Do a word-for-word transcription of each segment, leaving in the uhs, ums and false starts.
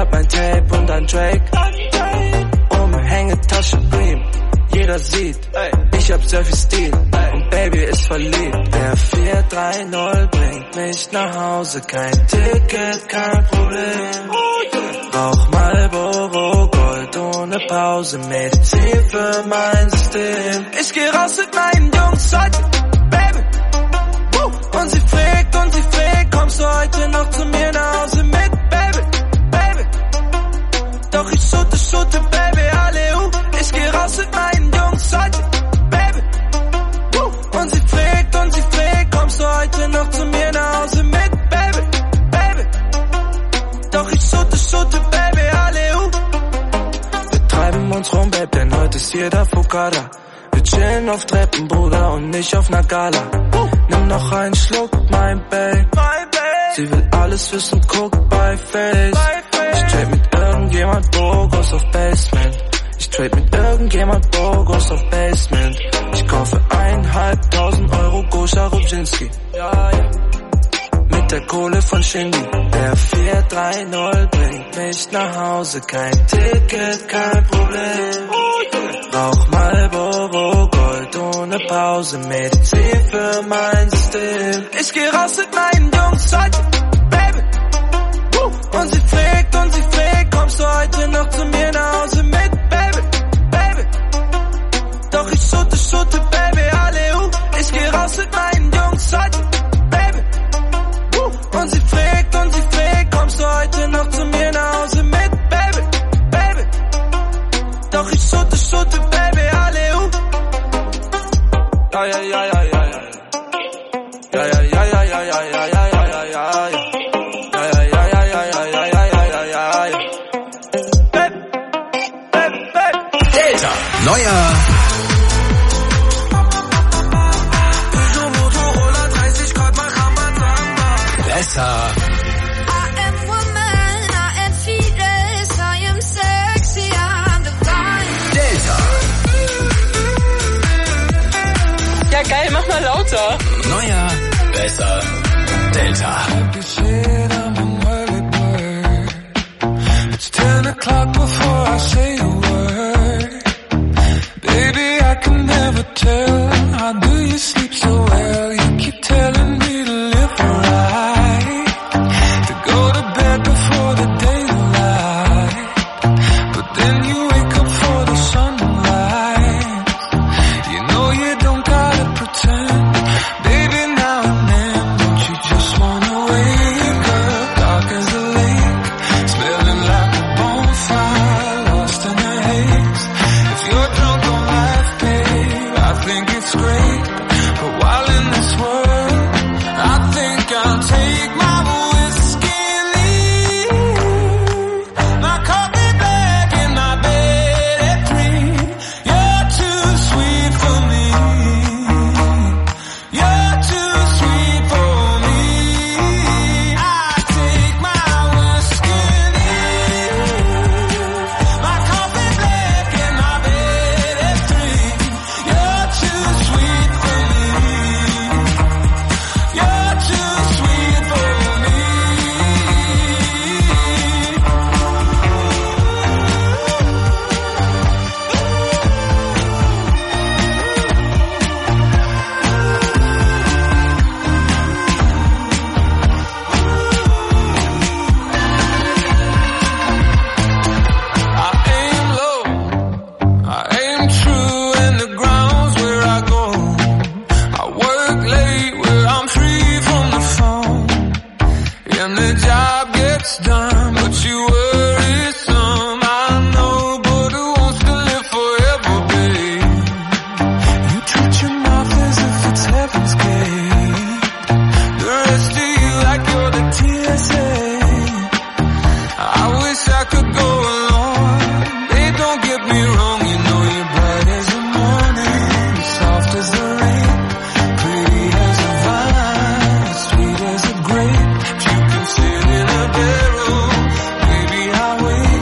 hab ein Tape und ein Drake. Umhängetasche Bream, jeder sieht, ich hab sehr viel Stil und Baby ist verliebt. Der vier drei null bringt mich nach Hause, kein Ticket, kein Problem. Rauch Marlboro Gold ohne Pause, Medizin für mein System. Ich geh raus mit meinen Jungs heute, Baby. Und sie fragt, und sie fragt, kommst du heute noch zu mir nach Hause mit, Baby, Baby. Doch ich shoote, shoote, Baby, alle, uh. Ich geh raus mit meinen Jungs heute, Baby. Und sie fragt, und sie fragt, kommst du heute noch zu mir nach Hause mit, Baby, Baby. Doch ich shoote, shoote, Baby, alle, uh. Wir treiben uns rum, Babe, denn heute ist jeder Fukada. Wir chillen auf Treppen, Bruder, und nicht auf ner Gala. Nimm noch einen Schluck, mein Babe. Sie will alles wissen, guck bei Face. Ich trade mit irgendjemand Bogos auf Basement. Ich trade mit irgendjemand Bogos auf Basement. Ich kaufe eineinhalbtausend Euro Gosha Rubczynski. Ja, ja. Mit der Kohle von Shindy. Der vier drei null bringt mich nach Hause. Kein Ticket, kein Problem. Rauch Marlboro Gold ohne Pause, Medizin für mein System. Ich geh raus mit meinen Jungs heute, Baby. Und sie fragt, und sie fragt, kommst du heute noch zu mir nach Hause mit, Baby, Baby. Doch ich shoote, shoote, Baby, alle, uh. Ich geh raus mit meinen Jungs heute, Baby. Und sie fragt, und sie fragt, kommst du heute noch zu mir nach Hause mit, Baby, Baby. Doch ich shoote, shoote, Baby, alle, uh. Ja, ja, ja, ja, ja, ja. Ja, ja, ja, ja, ja, ja, ja, ja, ja, ja, ja, ja. Ja, ja, ja, ja, ja, ja, ja, ja, ja, ja, ja. Babe, babe, babe. Delta, neuer besser. Ja, geil, mach mal lauter. Neuer, besser, Delta. It's ten o'clock before I say a word. Baby, I can never tell. How do you sleep so well? You keep telling me to live right, to go to bed before the daylight. But then you wake up for the sunlight. You know you don't gotta pretend. Baby, now and then, don't you just wanna wake up dark as a lake, smelling like a bonfire, lost in a haze. If you're drunk on life, babe, I think it's great. But while in this world, I think I'll take my whiskey and leave. My coffee black in my bed at three. You're too sweet for me. You're too sweet for me. I take my whiskey and leave. My coffee black in my bed at three. You're too sweet for me. You're too sweet for me. I aim low, I aim true, and the ground's where I go. I work late where I'm free from the phone, and the job gets done, but you worry some. I know, but who wants to live forever, babe? You treat your mouth as if it's heaven's gate. The rest of you like you're the T S A. I wish I could go along. They don't get me wrong, you know you're bright as the morning, soft as the rain, pretty as a vine, sweet as a grape. If you can sit in a barrel, maybe I'll wait.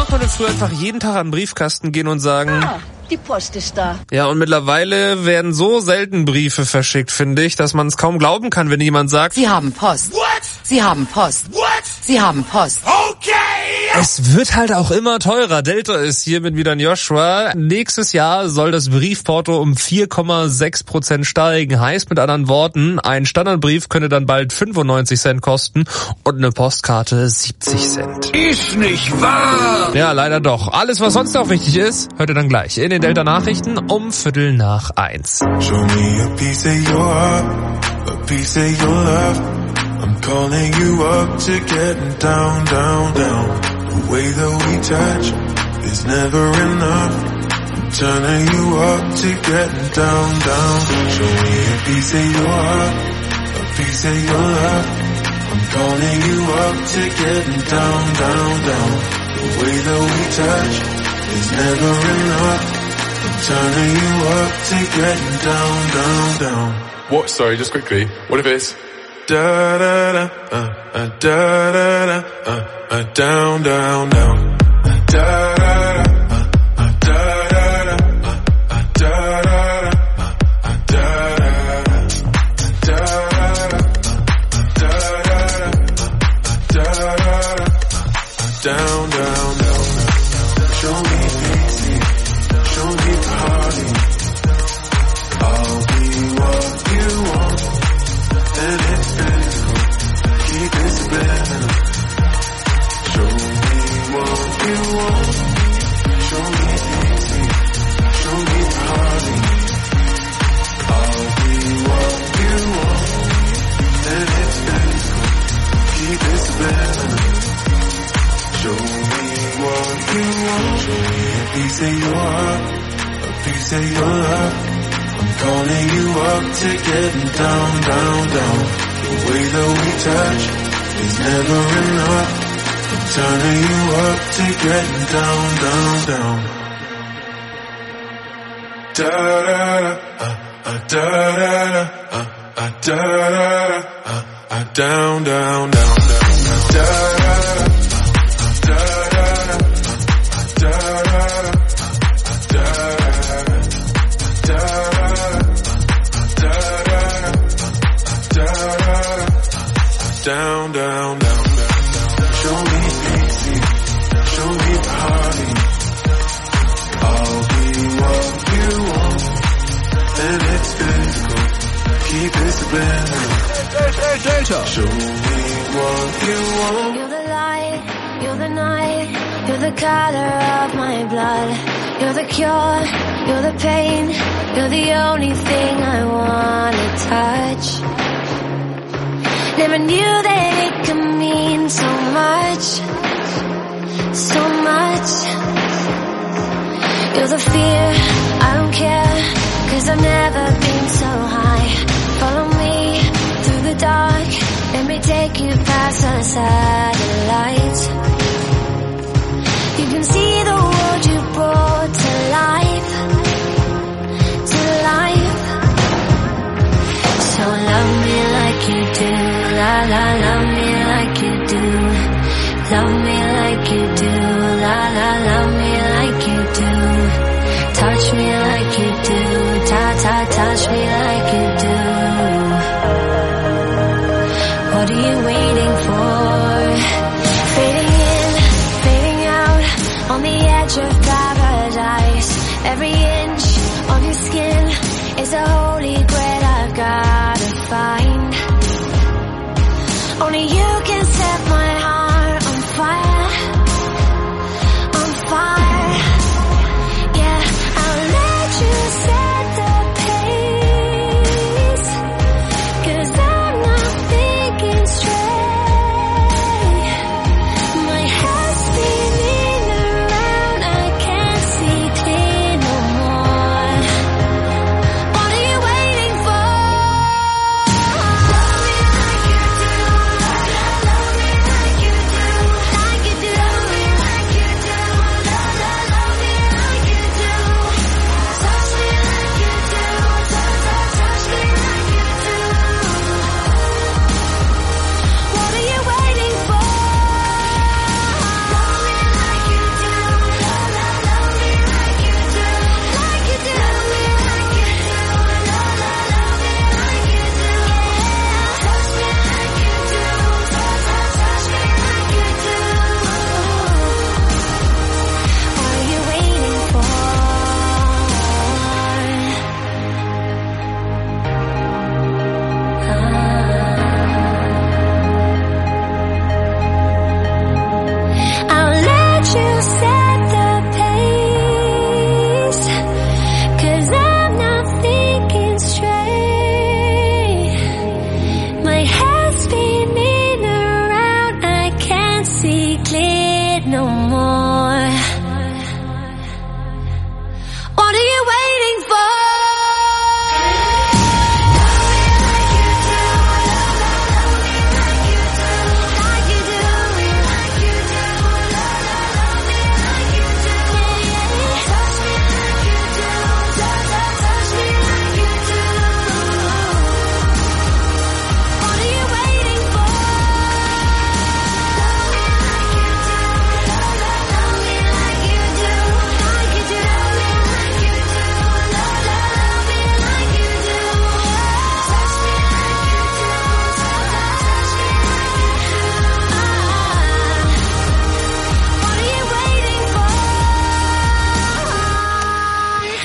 konnte früher einfach jeden Tag an den Briefkasten gehen und sagen... Ah, die Post ist da. Ja, und mittlerweile werden so selten Briefe verschickt, finde ich, dass man es kaum glauben kann, wenn jemand sagt... Sie haben Post. What? Sie haben Post. What? Sie haben Post. Okay! Es wird halt auch immer teurer. Delta ist hier mit wieder Joshua. Nächstes Jahr soll das Briefporto um vier Komma sechs Prozent steigen. Heißt mit anderen Worten, ein Standardbrief könnte dann bald fünfundneunzig Cent kosten und eine Postkarte siebzig Cent. Ist nicht wahr! Ja, leider doch. Alles, was sonst noch wichtig ist, hört ihr dann gleich in den Delta Nachrichten um Viertel nach eins. Show me a piece of your heart, a piece of your love. I'm calling you up to getting down, down, down. The way that we touch is never enough. I'm turning you up to getting down, down. Show me a piece of your heart, a piece of your love. I'm calling you up to getting down, down, down. The way that we touch is never enough. I'm turning you up to getting down, down, down. What? Sorry, just quickly. What if it's... Da da da, uh, uh, da da da, uh, uh, down, down, down. Uh, da da da, uh, uh, da da da, uh, uh, da da da, uh, uh, da da da, da da da, uh, da da da, uh, down, down, down. Show me easy, show me party. I'll be what you want, and it's physical. Keep it subliminal. Show me what you want. Show me easy, show me party. I'll be what you want, and it's physical. Keep it subliminal. Show me what you want. Show me a piece of your heart, a piece of your love. I'm calling you up to getting down, down, down. The way that we touch is never enough. I'm turning you up to getting down, down, down. Da da da, uh, uh, da da da, uh, uh, da da da, uh, uh, down, down, down, down, da da da. Down, down, down, down. Show me easy, show me party. I'll be what you want, and it's physical. Keep it subliminal. Delta. Show me what you want. You're the light, you're the night, you're the color of my blood. You're the cure, you're the pain, you're the only thing I wanna touch. Never knew that it could mean so much, so much. You're the fear, I don't care, cause I've never been so high. Follow me through the dark, let me take you past the satellites. You can see the world you brought to life, to life. So love me like you do. La la, love me like you do. Love me like you do. La la, love me like you do. Touch me like you do. Ta ta, touch me like you do. What are you waiting for? Fading in, fading out, on the edge of paradise. Every inch of your skin is a holy grail I've gotta find. Only you can set my heart on fire, on fire. Yeah, I'll let you set the pace, cause I'm not thinking straight. My head's spinning around, I can't see clear no more. What are you waiting for?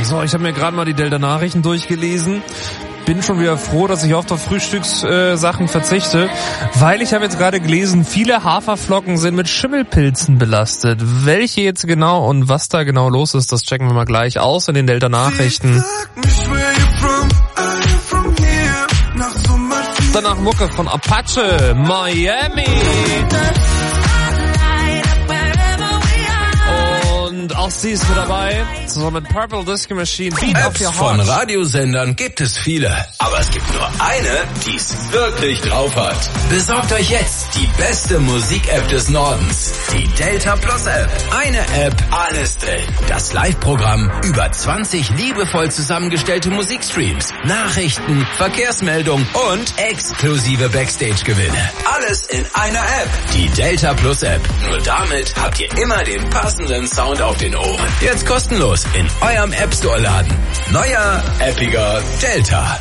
So, ich habe mir gerade mal die Delta-Nachrichten durchgelesen. Bin schon wieder froh, dass ich oft auf Frühstückssachen äh, verzichte, weil ich habe jetzt gerade gelesen, viele Haferflocken sind mit Schimmelpilzen belastet. Welche jetzt genau und was da genau los ist, das checken wir mal gleich aus in den Delta-Nachrichten. Danach Mucke von Apache, Miami. Und auch sie ist mit dabei, zusammen mit Purple Disco Machine. Beat Apps von Radiosendern gibt es viele, aber es gibt nur eine, die es wirklich drauf hat. Besorgt euch jetzt die beste Musik-App des Nordens, die Delta Plus App. Eine App, alles drin. Das Live-Programm, über zwanzig liebevoll zusammengestellte Musikstreams, Nachrichten, Verkehrsmeldungen und exklusive Backstage-Gewinne. Alles in einer App. Die Delta Plus App. Nur damit habt ihr immer den passenden Sound auf den Ohren. Jetzt kostenlos in eurem App Store laden. Neuer, appiger Delta.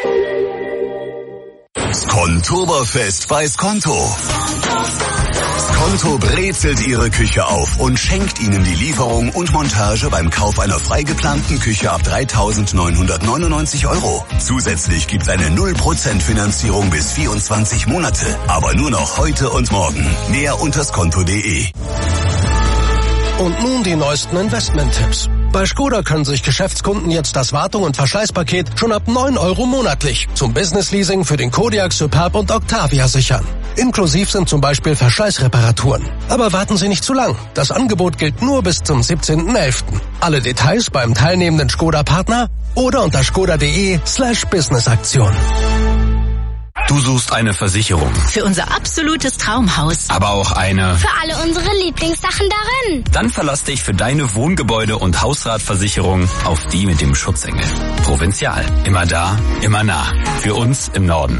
Skontoberfest bei Skonto. Skonto brezelt Ihre Küche auf und schenkt Ihnen die Lieferung und Montage beim Kauf einer frei geplanten Küche ab dreitausendneunhundertneunundneunzig Euro. Zusätzlich gibt's eine null Prozent Finanzierung bis vierundzwanzig Monate. Aber nur noch heute und morgen. Mehr unter skonto punkt de. Und nun die neuesten Investment-Tipps. Bei Skoda können sich Geschäftskunden jetzt das Wartung- und Verschleißpaket schon ab neun Euro monatlich zum Business-Leasing für den Kodiaq, Superb und Octavia sichern. Inklusiv sind zum Beispiel Verschleißreparaturen. Aber warten Sie nicht zu lang. Das Angebot gilt nur bis zum siebzehnten elften Alle Details beim teilnehmenden Skoda-Partner oder unter skoda punkt de slash businessaktion. Du suchst eine Versicherung. Für unser absolutes Traumhaus. Aber auch eine... Für alle unsere Lieblingssachen darin. Dann verlass dich für deine Wohngebäude- und Hausratversicherung auf die mit dem Schutzengel. Provinzial. Immer da, immer nah. Für uns im Norden.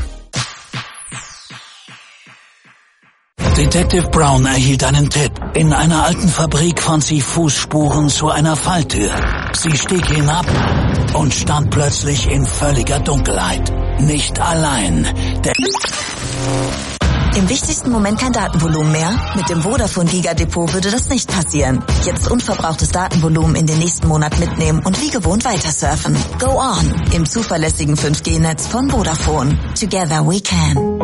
Detective Brown erhielt einen Tipp. In einer alten Fabrik fand sie Fußspuren zu einer Falltür. Sie stieg hinab und stand plötzlich in völliger Dunkelheit. Nicht allein. Der Im wichtigsten Moment kein Datenvolumen mehr? Mit dem Vodafone Giga Depot würde das nicht passieren. Jetzt unverbrauchtes Datenvolumen in den nächsten Monat mitnehmen und wie gewohnt weiter surfen. Go on im zuverlässigen fünf G Netz von Vodafone. Together we can.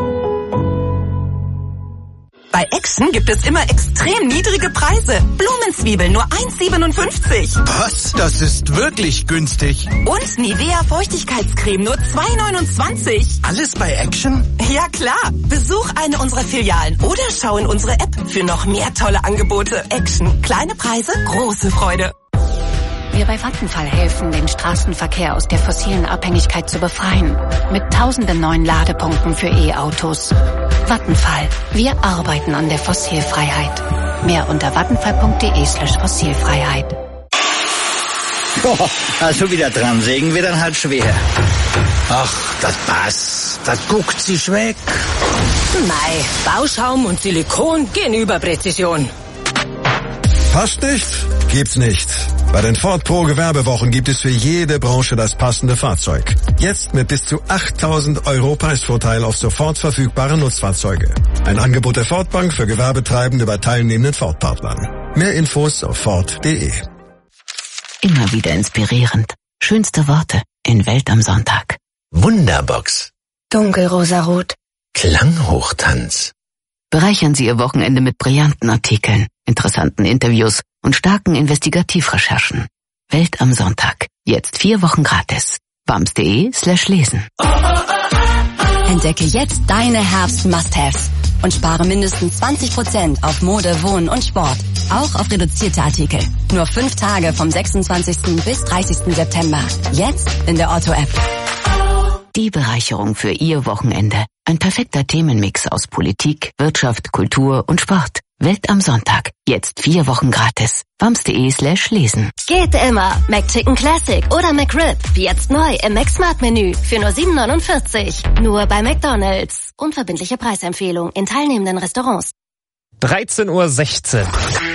Bei Action gibt es immer extrem niedrige Preise. Blumenzwiebeln nur eins siebenundfünfzig. Was? Das ist wirklich günstig. Und Nivea Feuchtigkeitscreme nur zwei neunundzwanzig. Alles bei Action? Ja klar. Besuch eine unserer Filialen oder schau in unsere App für noch mehr tolle Angebote. Action. Kleine Preise, große Freude. Wir bei Vattenfall helfen, den Straßenverkehr aus der fossilen Abhängigkeit zu befreien. Mit tausenden neuen Ladepunkten für E-Autos. Vattenfall. Wir arbeiten an der Fossilfreiheit. Mehr unter vattenfall punkt de slash Fossilfreiheit. Boah, also wieder dran sägen wir dann halt schwer. Ach, das passt. Das guckt sich weg. Mei, Bauschaum und Silikon gehen über Präzision. Passt nicht? Gibt's nicht. Bei den Ford Pro Gewerbewochen gibt es für jede Branche das passende Fahrzeug. Jetzt mit bis zu achttausend Euro Preisvorteil auf sofort verfügbare Nutzfahrzeuge. Ein Angebot der Ford Bank für Gewerbetreibende bei teilnehmenden Ford-Partnern. Mehr Infos auf ford punkt de. Immer wieder inspirierend. Schönste Worte in Welt am Sonntag. Wunderbox. Dunkelrosarot. Klanghochtanz. Bereichern Sie Ihr Wochenende mit brillanten Artikeln, interessanten Interviews und starken Investigativrecherchen. Welt am Sonntag. Jetzt vier Wochen gratis. bams punkt de slash lesen. Entdecke jetzt deine Herbst-Must-Haves und spare mindestens zwanzig Prozent auf Mode, Wohnen und Sport. Auch auf reduzierte Artikel. Nur fünf Tage vom sechsundzwanzigsten bis dreißigsten September. Jetzt in der Otto-App. Die Bereicherung für Ihr Wochenende. Ein perfekter Themenmix aus Politik, Wirtschaft, Kultur und Sport. Welt am Sonntag. Jetzt vier Wochen gratis. bams punkt de slash lesen. Geht immer. McChicken Classic oder McRib. Jetzt neu im McSmart-Menü für nur sieben neunundvierzig. Nur bei McDonald's. Unverbindliche Preisempfehlung in teilnehmenden Restaurants. dreizehn Uhr sechzehn.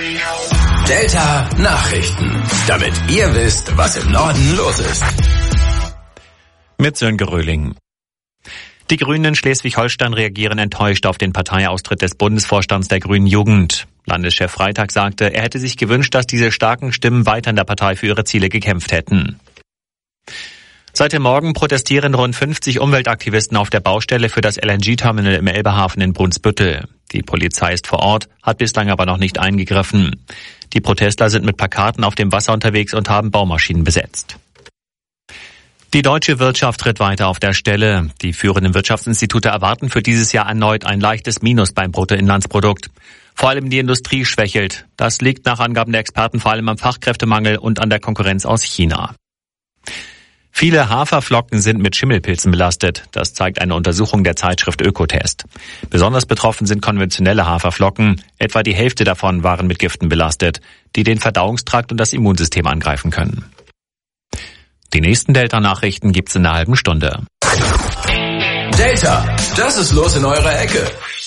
Delta Nachrichten. Damit ihr wisst, was im Norden los ist. Mit Sönke Röhling. Die Grünen in Schleswig-Holstein reagieren enttäuscht auf den Parteiaustritt des Bundesvorstands der Grünen Jugend. Landeschef Freitag sagte, er hätte sich gewünscht, dass diese starken Stimmen weiter in der Partei für ihre Ziele gekämpft hätten. Seit dem Morgen protestieren rund fünfzig Umweltaktivisten auf der Baustelle für das L N G-Terminal im Elbehafen in Brunsbüttel. Die Polizei ist vor Ort, hat bislang aber noch nicht eingegriffen. Die Protestler sind mit Plakaten auf dem Wasser unterwegs und haben Baumaschinen besetzt. Die deutsche Wirtschaft tritt weiter auf der Stelle. Die führenden Wirtschaftsinstitute erwarten für dieses Jahr erneut ein leichtes Minus beim Bruttoinlandsprodukt. Vor allem die Industrie schwächelt. Das liegt nach Angaben der Experten vor allem am Fachkräftemangel und an der Konkurrenz aus China. Viele Haferflocken sind mit Schimmelpilzen belastet. Das zeigt eine Untersuchung der Zeitschrift Ökotest. Besonders betroffen sind konventionelle Haferflocken. Etwa die Hälfte davon waren mit Giften belastet, die den Verdauungstrakt und das Immunsystem angreifen können. Die nächsten Delta-Nachrichten gibt's in einer halben Stunde. Delta, das ist los in eurer Ecke.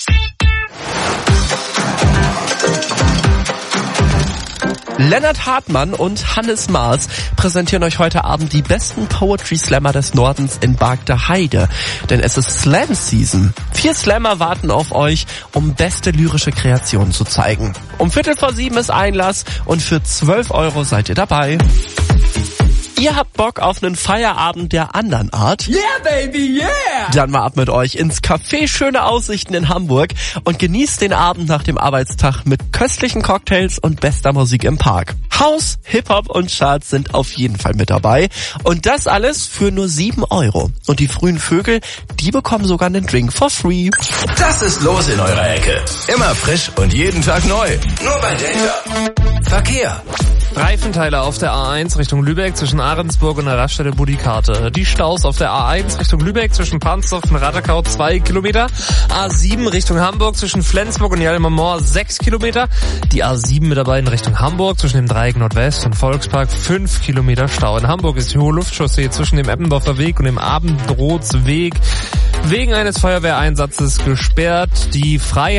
Lennart Hartmann und Hannes Maas präsentieren euch heute Abend die besten Poetry Slammer des Nordens in Bargter-Heide. Denn es ist Slam Season. Vier Slammer warten auf euch, um beste lyrische Kreationen zu zeigen. Um Viertel vor sieben ist Einlass und für zwölf Euro seid ihr dabei. Ihr habt Bock auf einen Feierabend der anderen Art? Yeah, baby, yeah! Dann mal ab mit euch ins Café Schöne Aussichten in Hamburg und genießt den Abend nach dem Arbeitstag mit köstlichen Cocktails und bester Musik im Park. House, Hip-Hop und Charts sind auf jeden Fall mit dabei. Und das alles für nur sieben Euro. Und die frühen Vögel, die bekommen sogar einen Drink for free. Das ist los in eurer Ecke. Immer frisch und jeden Tag neu. Nur bei Delta. Verkehr. Reifenteile auf der A eins Richtung Lübeck zwischen Ahrensburg und der Raststätte Budikarte. Die Staus auf der A eins Richtung Lübeck zwischen Pansdorf und Radekau zwei Kilometer. A sieben Richtung Hamburg zwischen Flensburg und Jalmamor sechs Kilometer. Die A sieben mit dabei in Richtung Hamburg zwischen dem Dreieck Nordwest und Volkspark fünf Kilometer Stau. In Hamburg ist die Hohe Luftchaussee zwischen dem Eppendorfer Weg und dem Abendrotsweg wegen eines Feuerwehreinsatzes gesperrt. Die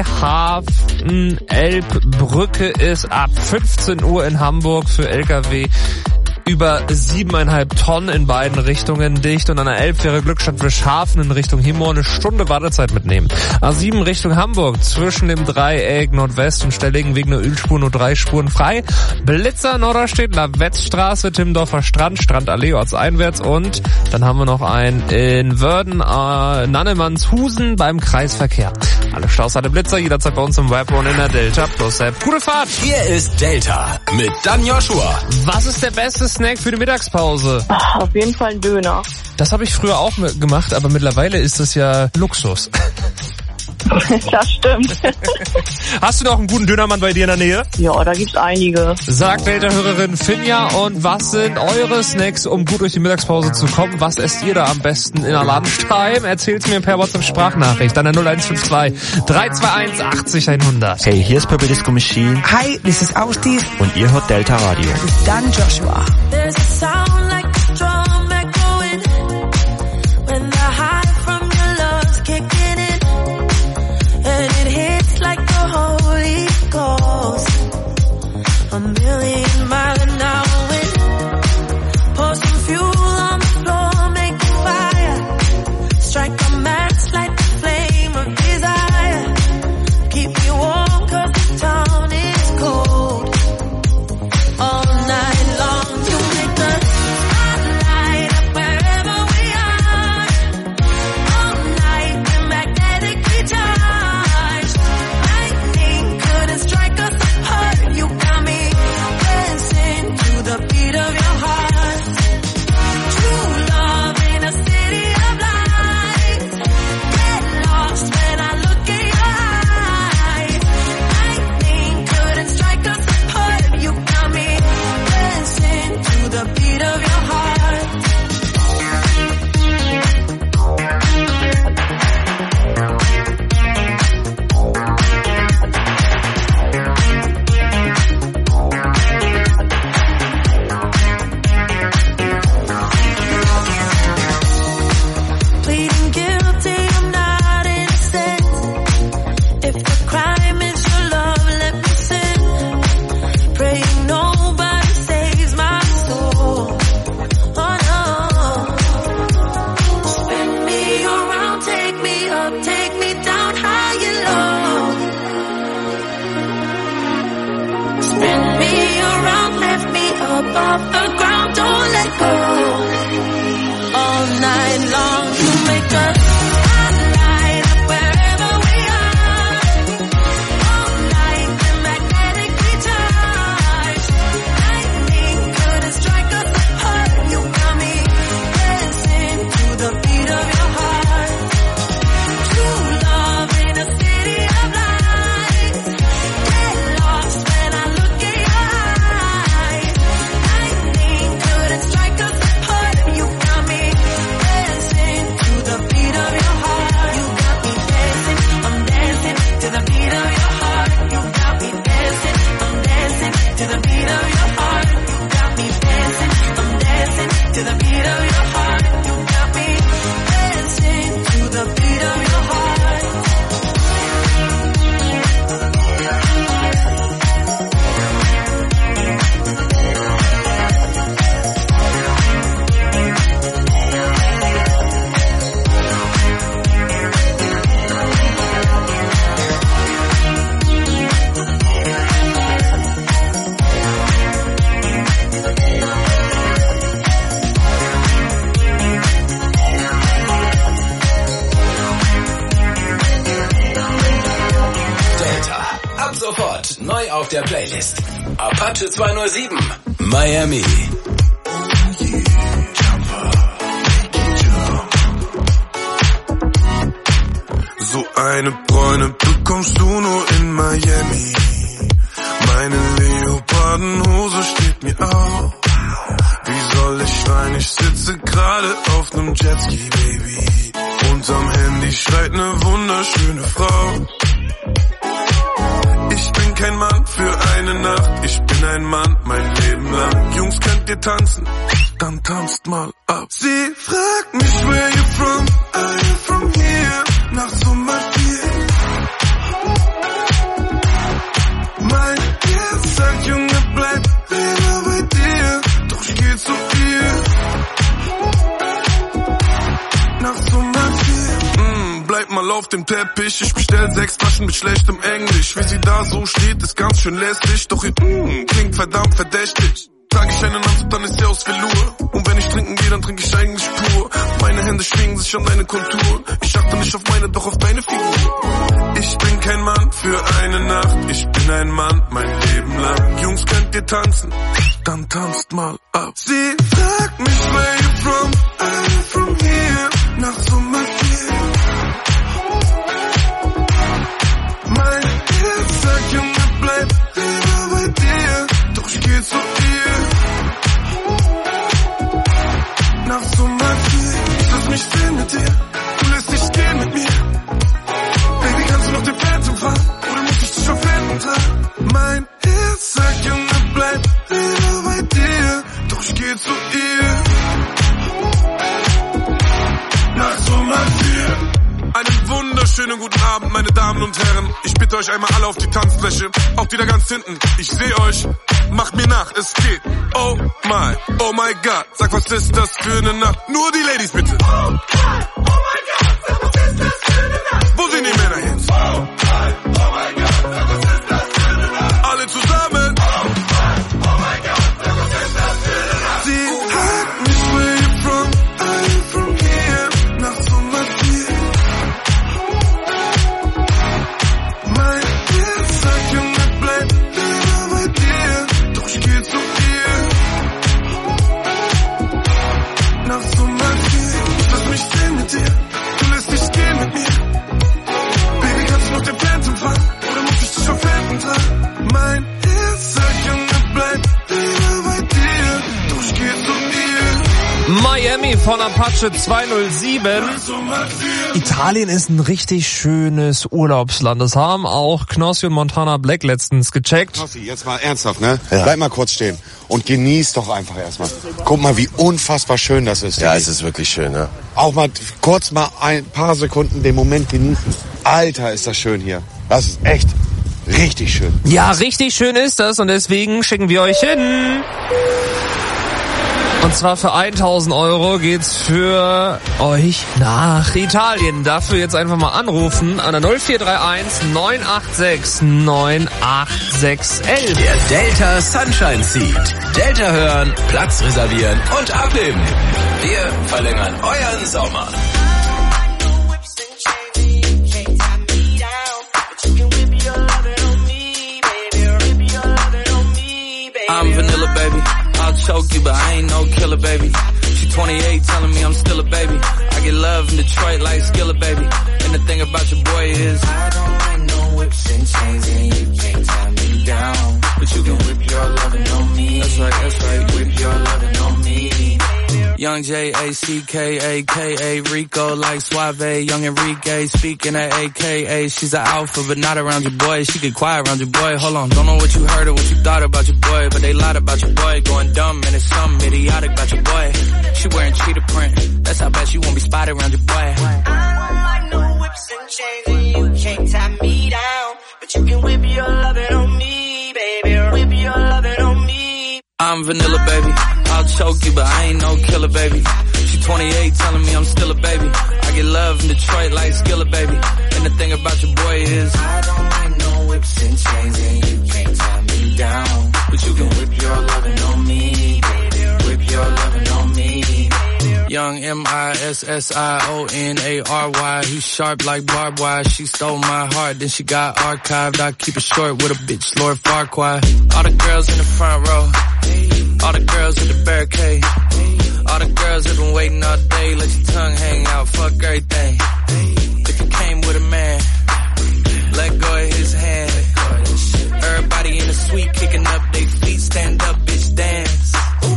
Freihafen-Elbbrücke ist ab fünfzehn Uhr in Hamburg für L K W über siebeneinhalb Tonnen in beiden Richtungen dicht und an der Elbfähre Glückstadt Wischhafen in Richtung Himmoor eine Stunde Wartezeit mitnehmen. A sieben Richtung Hamburg zwischen dem Dreieck Nordwest und Stellingen wegen der Ölspur nur drei Spuren frei. Blitzer Norderstedt, Lavetzstraße, Timmendorfer Strand, Strandallee ortseinwärts und dann haben wir noch einen in Wörden, äh, Nannemannshusen beim Kreisverkehr. Alle Staus hat der Blitzer, jederzeit bei uns im Web und in der Delta Plus App. Gute Fahrt! Hier ist Delta mit Dan Joshua. Was ist der beste Snack für die Mittagspause? Ach, auf jeden Fall ein Döner. Das habe ich früher auch gemacht, aber mittlerweile ist das ja Luxus. Das stimmt. Hast du noch einen guten Dönermann bei dir in der Nähe? Ja, da gibt's einige. Sagt Delta-Hörerin Finja. Und was sind eure Snacks, um gut durch die Mittagspause zu kommen? Was esst ihr da am besten in der Lunchtime? Erzählt's mir per WhatsApp-Sprachnachricht an der null eins fünf zwei drei zwei eins achtzig hundert. Hey, hier ist Purple Disco Machine. Hi, this is Austin. Und ihr hört Delta Radio. Das ist Dan Joshua. There's a sound like a drum echoing when the high from your love's kicking in. And it hits like the Holy Ghost, a million mile an hour wind. Pour some fuel on the floor, make a fire. Strike a match, light the flame of desire. Keep me warm 'cause the town is cold. All night long you make the auf der Playlist. Apache zweihundertsieben, Miami. So eine Bräune bekommst du nur in Miami. Meine Leopardenhose steht mir auf. Wie soll ich schreien? Ich sitze gerade auf nem Jetski, Baby. Unterm Handy schreit ne wunderschöne Frau. Ich bin kein Mann für eine Nacht. Ich bin ein Mann mein Leben lang. Jungs, könnt ihr tanzen? Dann tanzt mal ab. Sie fragt mich, where you from? Are you from here? Nachts um halb vier. Mein Herz sagt, Junge, bleib immer bei dir. Doch ich geh zu ihr. Nachts um halb vier. Mm, bleib mal auf dem Teppich. Ich bestell sechs Flaschen mit schlechtem Englisch. Wie sie da so steht, ist ganz schön lästig. Doch ihr mm, klingt verdammt verdächtig. Trag ich einen Anzug, dann ist sie aus Velour. Und wenn ich trinken gehe, dann trinke ich eigentlich pur. Meine Hände schwingen sich an deine Kontur. Ich achte nicht auf meine, doch auf deine Figur. Ich bin kein Mann für eine Nacht. Ich bin ein Mann mein Leben lang. Jungs, könnt ihr tanzen? Dann tanzt mal ab. Sie fragt mich, where you from? Are you from here? Nachts um halb vier. Mein Herz sagt, Junge, bleib immer bei dir. Doch ich geh zu ihr. Nachts um halb vier. Ich lass mich sehen mit dir. Du lässt dich gehen mit mir. Baby, kannst du noch den Phantom fahren? Oder muss ich dich verpfänden tragen? Mein Herz sagt, Junge, bleib immer bei dir. Doch ich geh zu ihr. Nachts um halb vier. Einen wunderschönen guten Abend, meine Damen und Herren. Ich bitte euch einmal alle auf die Tanzfläche. Auch die da ganz hinten. Ich seh euch. Macht mir nach, es geht. Oh my, oh my God. Sag, was ist das für eine Nacht? Nur die Ladies bitte. Oh my, oh my God. Sag, was ist das für eine Nacht? Wo sind die Männer jetzt? Oh my, oh my God. Sag, was ist das für eine Nacht? Alle zusammen. Oh my, oh my God. Sag, was ist das für eine Nacht? Sie fragt mich, where you from? Are you from here? Nachts um halb vier. Mein Herz sagt, Junge, bleib immer bei dir. Doch ich geh zu ihr. Nachts um halb vier. Ich lass mich sehen mit dir. Du lässt dich gehen mit mir. Baby, kannst du noch den Phantom fahren? Oder muss ich dich verpfänden tragen? Mein Herz sagt, Junge, bleib immer bei dir. Doch ich geh zu ihr. Miami von Apache zweihundertsieben. Italien ist ein richtig schönes Urlaubsland. Das haben auch Knossi und Montana Black letztens gecheckt. Knossi, jetzt mal ernsthaft, ne? Ja. Bleib mal kurz stehen und genieß doch einfach erstmal. Guck mal, wie unfassbar schön das ist. Ja, es ist wirklich schön, ne? Auch mal kurz mal ein paar Sekunden den Moment genießen. Alter, ist das schön hier. Das ist echt richtig schön. Ja, richtig schön ist das und deswegen schicken wir euch hin. Und zwar für tausend Euro geht's für euch nach Italien. Dafür jetzt einfach mal anrufen an der null vier drei eins neun acht sechs neun acht sechs elf. Der Delta Sunshine Seat. Delta hören, Platz reservieren und abheben. Wir verlängern euren Sommer. I'm vanilla, baby. I'll choke you, but I ain't no killer, baby. She twenty-eight, telling me I'm still a baby. I get love in Detroit like Skillet, baby. And the thing about your boy is I don't like no whips and chains, and you can't tie me down. But you can whip your lovin' on me. That's right, that's right. Whip your lovin' on me. Young J A C K A K A Rico like Suave. Young Enrique speaking at A K A. She's an alpha but not around your boy. She get quiet around your boy. Hold on, don't know what you heard or what you thought about your boy, but they lied about your boy. Going dumb and it's something idiotic about your boy. She wearing cheetah print. That's how bad she won't be spotted around your boy. I don't like no whips and chains and you can't tie me down. But you can whip your lovin' on me, baby. Whip your lovin' on me. I'm vanilla, baby. I'll choke you, but I ain't no killer, baby. She twenty-eight, telling me I'm still a baby. I get love in Detroit like Skillet, baby. And the thing about your boy is I don't like no whips and chains, and you can't tie me down. But you can whip your lovin' on me, baby. Whip your lovin' on me. Young young, M I S S I O N A R Y. He's sharp like barbed wire. She stole my heart, then she got archived. I keep it short with a bitch, Lord Farquaad. All the girls in the front row, all the girls with the barricade, all the girls have been waiting all day. Let your tongue hang out, fuck everything. If you came with a man, let go of his hand. Everybody in the suite kicking up their feet, stand up, bitch, dance.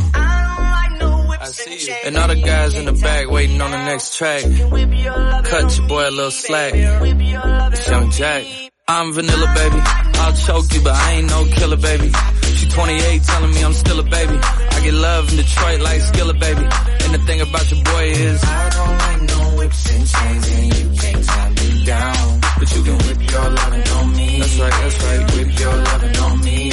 I see you. And all the guys in the back waiting on the next track. Cut your boy a little slack. It's Young Jack. I'm vanilla, baby. I'll choke you, but I ain't no killer, baby. She twenty-eight telling me I'm still a baby. I get love in Detroit like Skillet, baby. And the thing about your boy is I don't like no whips and chains, and you can't tie me down. But you can whip your lovin' on me. That's right, that's right, whip your lovin' on me.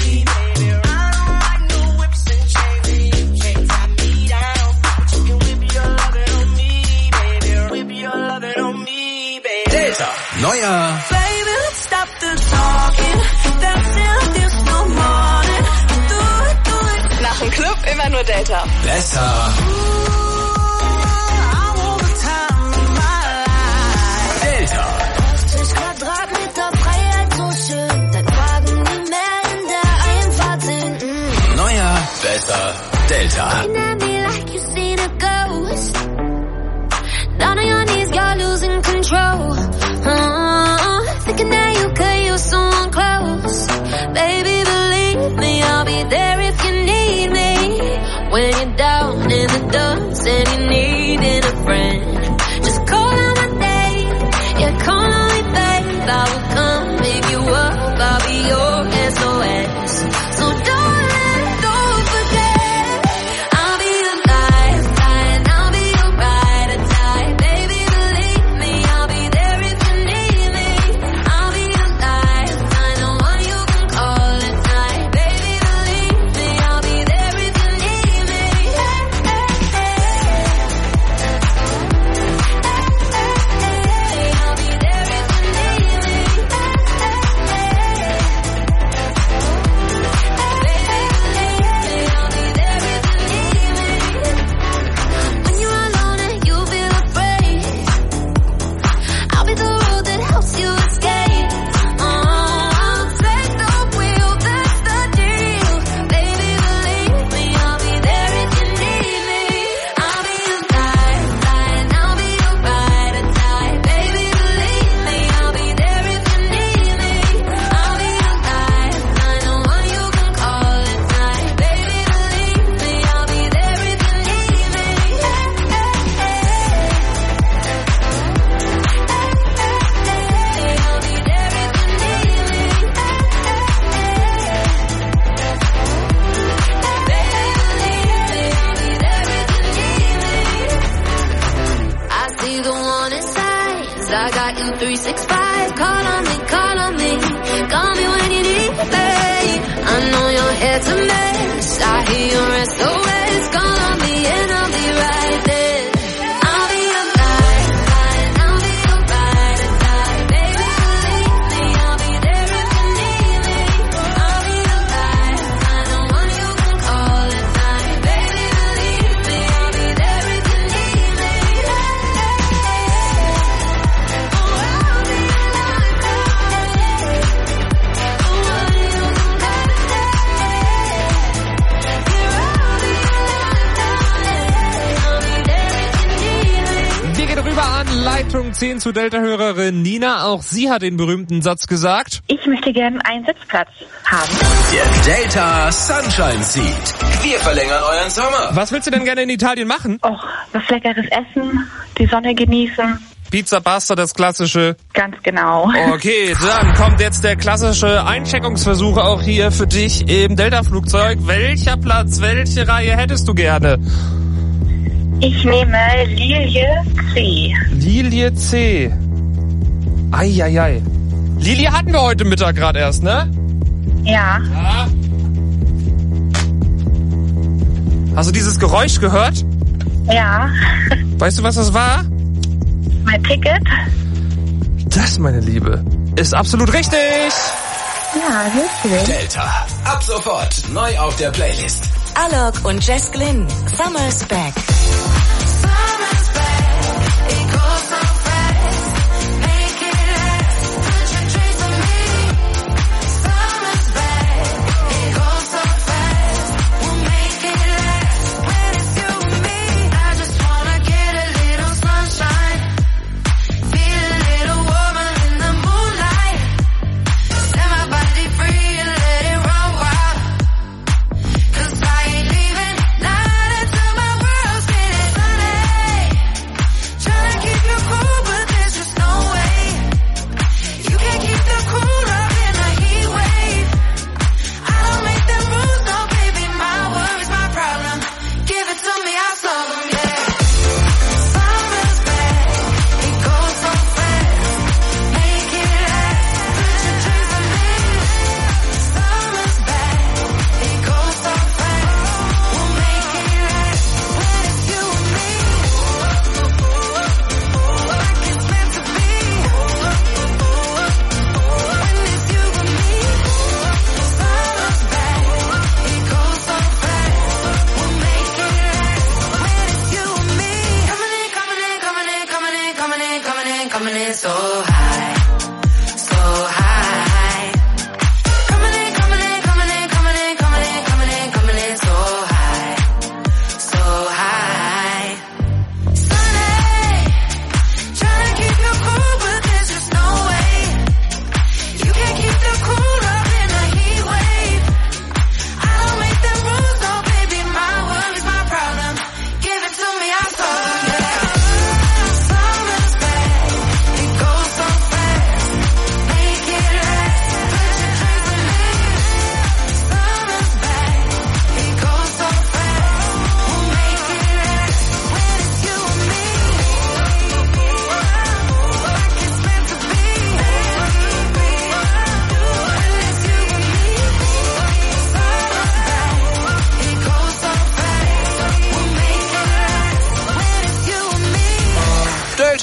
Delta, neuer. Baby, let's stop the talking. Dancing till the morning. Do it, do it. Nach dem Club immer nur Delta. Besser. Delta. achtzig Quadratmeter Freiheit, so schön. Dein Wagen nie mehr in der Einfahrt sind. Mm. Neuer, besser, Delta. Looking at me like you seen a ghost. Down on your knees, you're losing control. Uh, thinking that you could use someone close. Baby, believe me, I'll be there if you need me. When you're down in the dumps and you're needing a friend, just call on my name. Yeah, call on me, babe. I will come pick you up. I'll be your S O S. So don't let, don't forget. I'll be your lifeline. I'll be your ride or die. Baby, believe me, I'll be there if you need me. I'll be your lifeline, the one you can call at night. Baby, believe me, I'll be there if you need me. Hey, hey, hey. I'll be there if you need me. When you're alone and you feel afraid, I'll be the road that helps you escape. Oh, I'll take the wheel, that's the deal. Baby, believe me, I'll be there if you need me. I'll be your lifeline, I'll be your ride or die. Baby, believe me, I'll be there if you need me. I'll be your lifeline, the one you can call at night. Baby, believe me, I'll be there if you need me. I'll be there if you need me. I see the warning signs. I got you three six five. Call on me, call on me. Call me when you need me. I know your head's a mess. I hear your S O S. Call on me and I'll be right there. I'll be your lifeline. I'll be your ride or die. Baby, believe me, I'll be there if you need me. I'll be your lifeline, the one you can call at night. Baby, believe me, I'll be there if you need me. Oh, I'll be your lifeline. The one you can call at night. Wir gehen rüber an Leitung zehn zu Delta-Hörerin Nina. Auch sie hat den berühmten Satz gesagt. Ich möchte gerne einen Sitzplatz haben. Der Delta Sunshine Seat. Wir verlängern euren Sommer. Was willst du denn gerne in Italien machen? Och, was leckeres Essen, die Sonne genießen. Pizza, Pasta, das klassische. Ganz genau. Okay, dann kommt jetzt der klassische Eincheckungsversuch auch hier für dich im Delta-Flugzeug. Welcher Platz, welche Reihe hättest du gerne? Ich nehme Lilie C. Lilie C. Eieiei. Lilie hatten wir heute Mittag gerade erst, ne? Ja. Ja. Hast du dieses Geräusch gehört? Ja. Weißt du, was das war? Mein Ticket. Das, meine Liebe, ist absolut richtig. Ja, wirklich. Delta. Ab sofort neu auf der Playlist. Alok und Jess Glynn. Summer's Back. Summer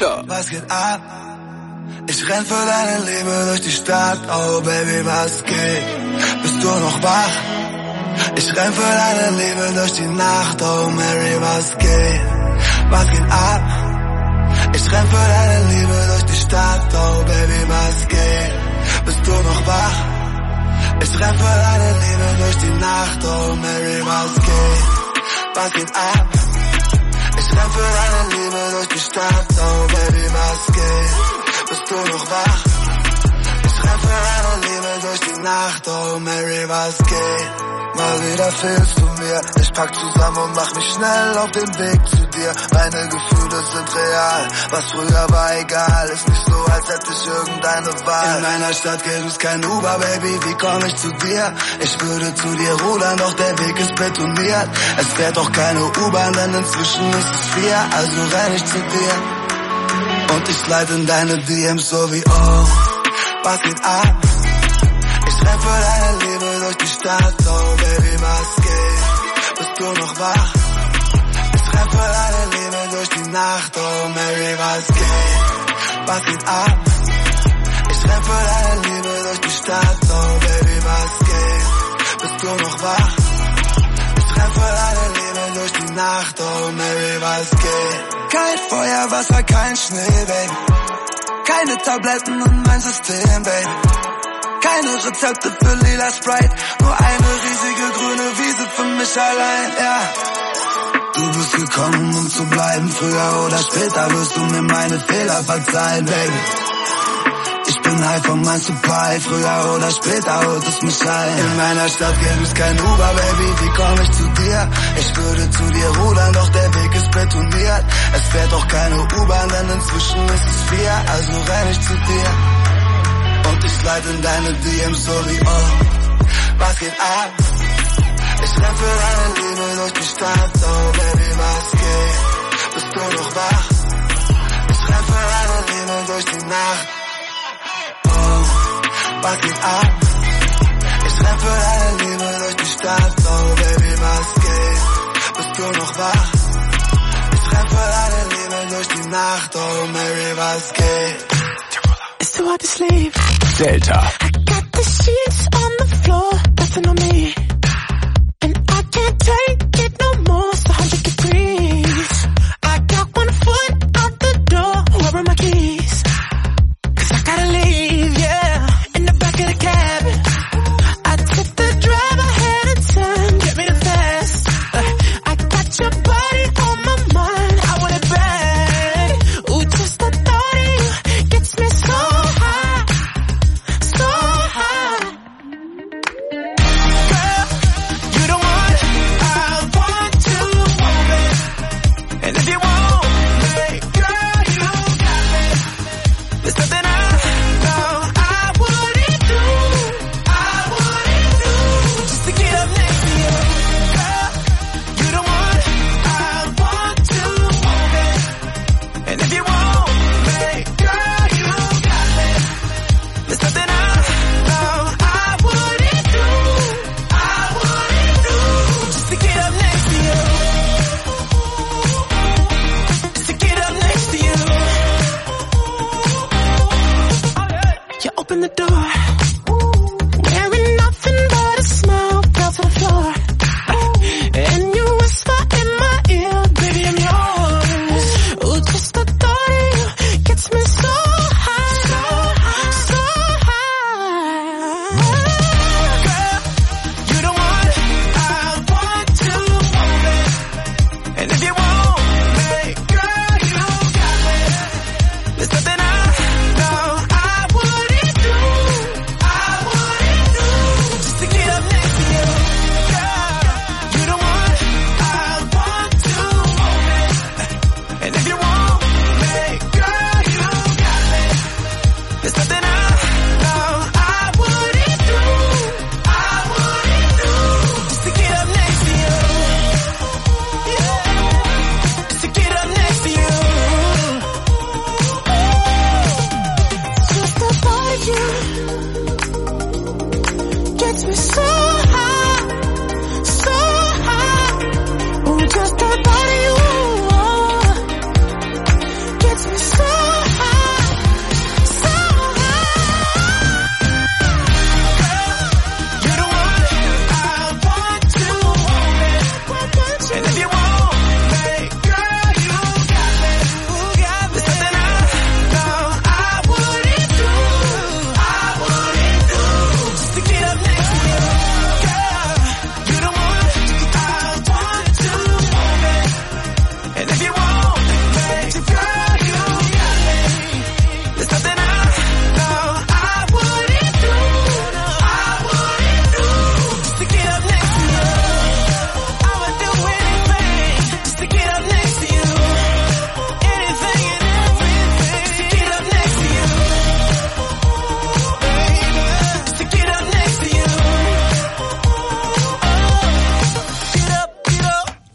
Delta. Was geht ab? Ich renn für deine Liebe durch die Stadt. Oh Baby, was geht? Bist du noch wach? Ich renn für deine Liebe durch die Nacht. Oh Mary, was geht? Was geht ab? Ich renn für deine Liebe durch die Stadt. Oh Baby, was geht? Bist du noch wach? Ich renn für deine Liebe durch die Nacht. Oh Mary, was geht? Was geht ab? Ich renn für deine Liebe durch die Stadt. Oh Baby, was geht? Bist du noch wach? Ich renn für deine Liebe durch die Nacht. Oh Mary, was geht? Mal wieder fehlst du mir. Ich pack zusammen und mach mich schnell auf den Weg zu dir. Meine Gefühle sind real. Was früher war egal. Ist nicht so, als hätte ich irgendeine Wahl. In meiner Stadt gibt es kein Uber, Baby. Wie komm ich zu dir? Ich würde zu dir rudern, doch der Weg ist betoniert. Es fährt doch keine U-Bahn, denn inzwischen ist es vier. Also renn ich zu dir. Und ich slide in deine D Ms so wie oh, was geht ab? Ich renn für deine Liebe durch die Stadt. Oh Baby, was geht? Bist du noch wach? Ich renn für deine Liebe durch die Nacht. Oh Mary, was geht? Was geht ab? Ich renn für deine Liebe durch die Stadt. Oh Baby, was geht? Bist du noch wach? Ich renn für deine Liebe durch die Nacht. Oh Mary, was geht? Kein Feuer, Wasser, kein Schnee, Baby. Keine Tabletten in mein System, Baby. Keine Rezepte für lila Sprite. Nur eine riesige grüne Wiese für mich allein, ja. Du bist gekommen, um zu bleiben. Früher oder später wirst du mir meine Fehler verzeihen, Baby. Ich bin high von mein Supply. Früher oder später holt es mich ein. In meiner Stadt gibt es kein Uber, Baby. Wie komm ich zu dir? Ich würde zu dir rudern, doch der Weg ist betoniert. Es fährt doch keine U-Bahn, denn inzwischen ist es vier. Also renn ich zu dir. Und ich slide in deine D Ms so wie oh, was geht ab? Ich renn für deine Liebe durch die Stadt. Oh Baby, was geht? Bist du noch wach? Ich renn für deine Liebe durch die Nacht. Oh, was geht ab? Ich renn für deine Liebe durch die Stadt. Oh Baby, was geht? Bist du noch wach? Ich renn für deine Liebe durch die Nacht. Oh Mary, was geht? It's too hard to sleep. Delta. I got the sheets on the floor, nothing on me. And I can't take it no more, it's a hundred degrees. I got one foot out the door, where are my keys? Cause I gotta leave, yeah, in the back of the cab. I took the drive ahead of time, get me the fast. Uh, I got your body on my mind, I want it bad. Ooh, just the thought of you gets me so high, so high. Girl, you the one I'll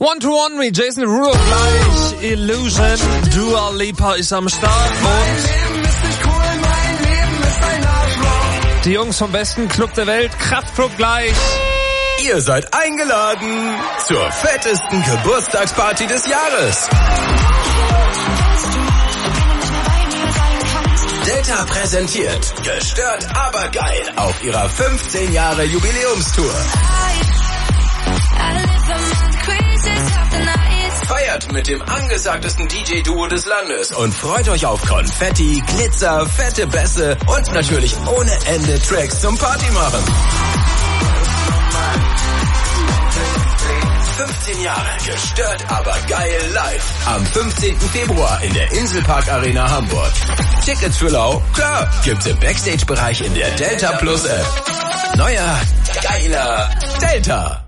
One to One Me, Jason Derulo gleich, Illusion, Dua Lipa ist am Start und die Jungs vom besten Club der Welt, Kraftklub gleich. Ihr seid eingeladen zur fettesten Geburtstagsparty des Jahres. Delta präsentiert Gestört, aber geil auf ihrer fünfzehn Jahre Jubiläumstour. Feiert mit dem angesagtesten D J-Duo des Landes und freut euch auf Konfetti, Glitzer, fette Bässe und natürlich ohne Ende Tracks zum Party machen. fünfzehn Jahre Gestört, aber geil live. Am fünfzehnten Februar in der Inselpark Arena Hamburg. Tickets für lau? Klar, gibt's im Backstage-Bereich in der Delta Plus App. Neuer, geiler Delta.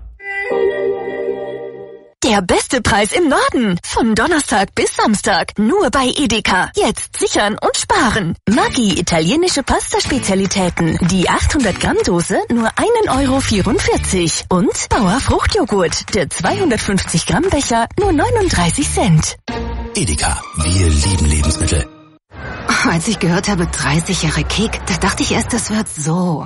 Der beste Preis im Norden. Von Donnerstag bis Samstag. Nur bei Edeka. Jetzt sichern und sparen. Maggi italienische Pasta-Spezialitäten. Die achthundert Gramm Dose nur ein Euro vierundvierzig. Und Bauer Fruchtjoghurt. Der zweihundertfünfzig Gramm Becher nur neununddreißig Cent. Edeka. Wir lieben Lebensmittel. Als ich gehört habe, dreißig Jahre Kick, da dachte ich erst, das wird so.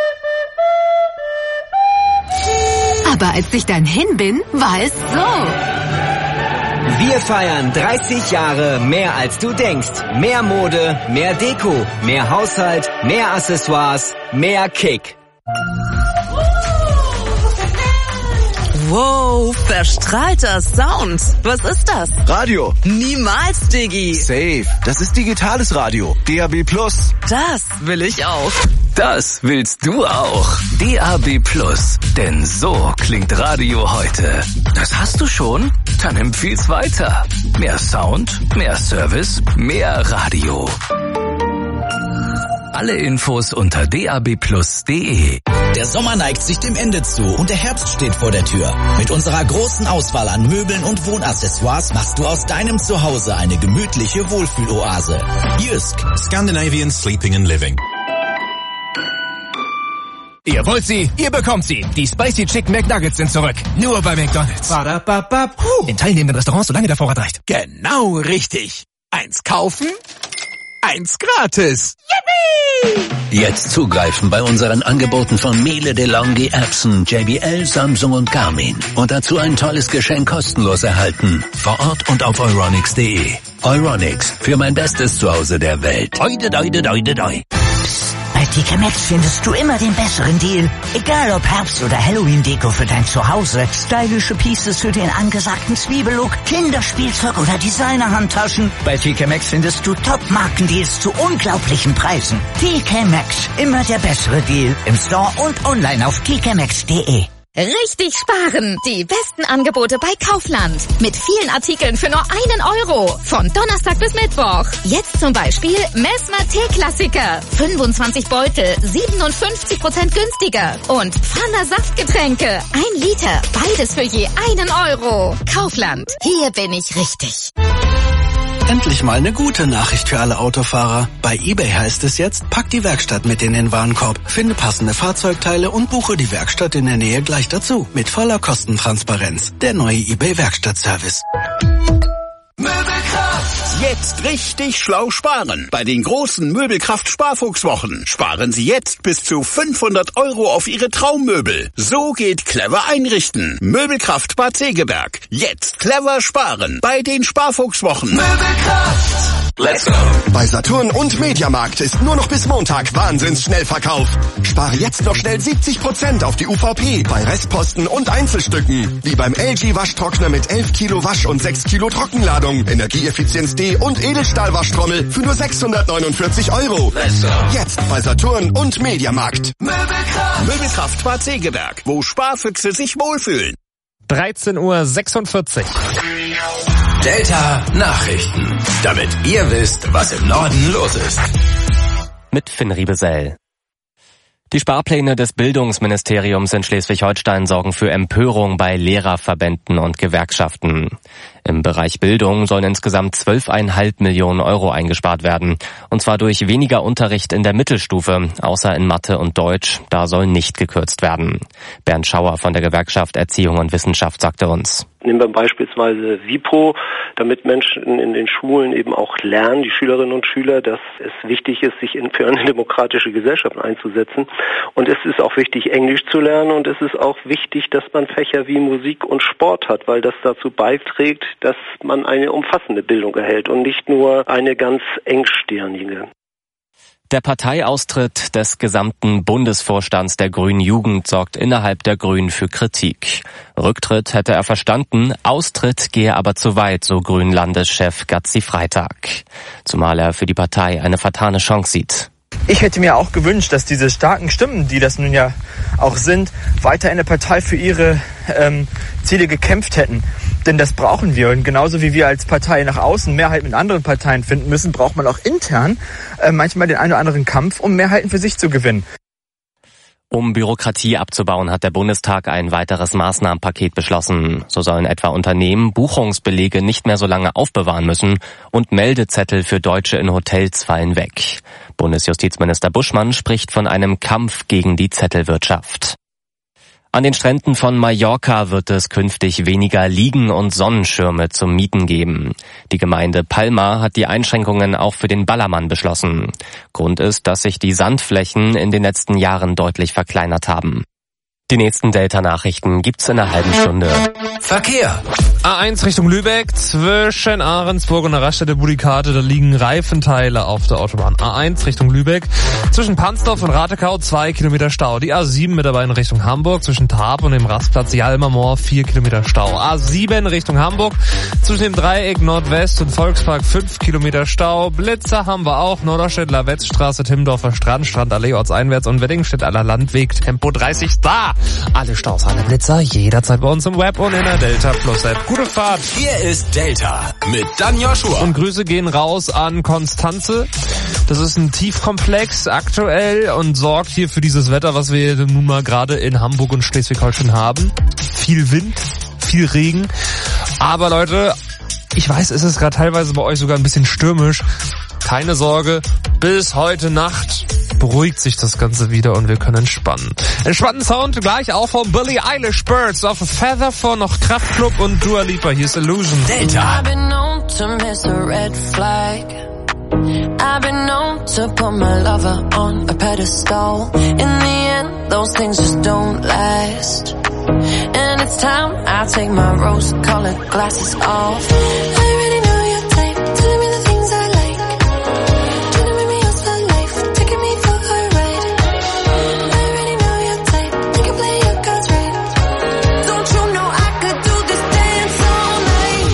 Aber als ich dann hin bin, war es so. Wir feiern dreißig Jahre mehr als du denkst. Mehr Mode, mehr Deko, mehr Haushalt, mehr Accessoires, mehr Kick. Wow, verstrahlter Sound. Was ist das? Radio. Niemals, Diggi. Safe. Das ist digitales Radio. D A B Plus. Das will ich auch. Das willst du auch. D A B Plus. Denn so klingt Radio heute. Das hast du schon? Dann empfiehl's weiter. Mehr Sound, mehr Service, mehr Radio. Alle Infos unter d a b plus punkt d e. Der Sommer neigt sich dem Ende zu und der Herbst steht vor der Tür. Mit unserer großen Auswahl an Möbeln und Wohnaccessoires machst du aus deinem Zuhause eine gemütliche Wohlfühloase. Jysk. Scandinavian Sleeping and Living. Ihr wollt sie, ihr bekommt sie. Die Spicy Chicken McNuggets sind zurück. Nur bei McDonald's. In teilnehmenden Restaurants, solange der Vorrat reicht. Genau richtig. Eins kaufen, eins gratis. Yippie! Jetzt zugreifen bei unseren Angeboten von Miele, DeLonghi, Epson, J B L, Samsung und Garmin. Und dazu ein tolles Geschenk kostenlos erhalten. Vor Ort und auf euronics punkt d e. Euronics, für mein bestes Zuhause der Welt. Oide, doide, doide, doi. Bei T K Maxx findest du immer den besseren Deal. Egal ob Herbst- oder Halloween-Deko für dein Zuhause, stylische Pieces für den angesagten Zwiebellook, Kinderspielzeug oder Designer-Handtaschen. Bei T K Maxx findest du Top-Markendeals zu unglaublichen Preisen. T K Maxx, immer der bessere Deal. Im Store und online auf t k maxx punkt d e. Richtig sparen! Die besten Angebote bei Kaufland. Mit vielen Artikeln für nur einen Euro. Von Donnerstag bis Mittwoch. Jetzt zum Beispiel Messmer Teeklassiker. fünfundzwanzig Beutel, siebenundfünfzig Prozent günstiger. Und Pfanner Saftgetränke. Ein Liter. Beides für je einen Euro. Kaufland. Hier bin ich richtig. Endlich mal eine gute Nachricht für alle Autofahrer. Bei eBay heißt es jetzt, pack die Werkstatt mit in den Warenkorb, finde passende Fahrzeugteile und buche die Werkstatt in der Nähe gleich dazu. Mit voller Kostentransparenz. Der neue eBay Werkstattservice. Jetzt richtig schlau sparen. Bei den großen Möbelkraft-Sparfuchswochen sparen Sie jetzt bis zu fünfhundert Euro auf Ihre Traummöbel. So geht clever einrichten. Möbelkraft Bad Segeberg. Jetzt clever sparen bei den Sparfuchswochen. Möbelkraft! Let's go! Bei Saturn und Mediamarkt ist nur noch bis Montag Wahnsinns-Schnellverkauf. Spare jetzt noch schnell siebzig Prozent auf die U V P bei Restposten und Einzelstücken. Wie beim L G-Waschtrockner mit elf Kilo Wasch- und sechs Kilo Trockenladung, Energieeffizienz D und Edelstahl-Waschtrommel für nur sechshundertneunundvierzig Euro. Let's go! Jetzt bei Saturn und Mediamarkt. Möbelkraft! Möbelkraft Bad Segeberg, wo Sparfüchse sich wohlfühlen. dreizehn Uhr sechsundvierzig. Delta Nachrichten. Damit ihr wisst, was im Norden los ist. Mit Finn Riebesell. Die Sparpläne des Bildungsministeriums in Schleswig-Holstein sorgen für Empörung bei Lehrerverbänden und Gewerkschaften. Im Bereich Bildung sollen insgesamt zwölf Komma fünf Millionen Euro eingespart werden. Und zwar durch weniger Unterricht in der Mittelstufe, außer in Mathe und Deutsch. Da soll nicht gekürzt werden. Bernd Schauer von der Gewerkschaft Erziehung und Wissenschaft sagte uns: Nehmen wir beispielsweise WIPO, damit Menschen in den Schulen eben auch lernen, die Schülerinnen und Schüler, dass es wichtig ist, sich für eine demokratische Gesellschaft einzusetzen. Und es ist auch wichtig, Englisch zu lernen, und es ist auch wichtig, dass man Fächer wie Musik und Sport hat, weil das dazu beiträgt, dass man eine umfassende Bildung erhält und nicht nur eine ganz engstirnige. Der Parteiaustritt des gesamten Bundesvorstands der Grünen Jugend sorgt innerhalb der Grünen für Kritik. Rücktritt hätte er verstanden, Austritt gehe aber zu weit, so Grünen-Landeschef Gazi Freitag. Zumal er für die Partei eine vertane Chance sieht. Ich hätte mir auch gewünscht, dass diese starken Stimmen, die das nun ja auch sind, weiter in der Partei für ihre ähm, Ziele gekämpft hätten. Denn das brauchen wir. Und genauso wie wir als Partei nach außen Mehrheit mit anderen Parteien finden müssen, braucht man auch intern äh, manchmal den einen oder anderen Kampf, um Mehrheiten für sich zu gewinnen. Um Bürokratie abzubauen, hat der Bundestag ein weiteres Maßnahmenpaket beschlossen. So sollen etwa Unternehmen Buchungsbelege nicht mehr so lange aufbewahren müssen und Meldezettel für Deutsche in Hotels fallen weg. Bundesjustizminister Buschmann spricht von einem Kampf gegen die Zettelwirtschaft. An den Stränden von Mallorca wird es künftig weniger Liegen- und Sonnenschirme zum Mieten geben. Die Gemeinde Palma hat die Einschränkungen auch für den Ballermann beschlossen. Grund ist, dass sich die Sandflächen in den letzten Jahren deutlich verkleinert haben. Die nächsten Delta-Nachrichten gibt's in einer halben Stunde. Verkehr. A eins Richtung Lübeck, zwischen Ahrensburg und der Raststätte Budikate, da liegen Reifenteile auf der Autobahn. A eins Richtung Lübeck, zwischen Pansdorf und Ratekau zwei Kilometer Stau. Die A sieben mit dabei in Richtung Hamburg, zwischen Tarp und dem Rastplatz Jalmermoor vier Kilometer Stau. A sieben Richtung Hamburg, zwischen dem Dreieck Nordwest und Volkspark fünf Kilometer Stau. Blitzer haben wir auch, Norderstedt, Wetzstraße, Timmendorfer Strand, Strandallee ortseinwärts und Weddingstedt-aller Landweg, Tempo dreißig da. Alle Staus, alle Blitzer, jederzeit bei uns im Web und in der Delta Plus App. Gute Fahrt. Hier ist Delta mit Dan Joshua. Und Grüße gehen raus an Konstanze. Das ist ein Tiefkomplex aktuell und sorgt hier für dieses Wetter, was wir nun mal gerade in Hamburg und Schleswig-Holstein haben. Viel Wind, viel Regen. Aber Leute, ich weiß, es ist gerade teilweise bei euch sogar ein bisschen stürmisch. Keine Sorge, bis heute Nacht beruhigt sich das Ganze wieder und wir können entspannen. Entspannten Sound gleich auch von Billie Eilish, Birds auf a Feather von noch Kraftklub und Dua Lipa. Hier ist Illusion. Delta. I've been known to miss a red flag. I've been known to put my lover on a pedestal. In the end, those things just don't last. And it's time I take my rose-colored glasses off. I already know your type. Tell me the things I like. Trying to make me yours for life. Taking me for a ride. I already know your type. You can play your cards right. Don't you know I could do this dance all night?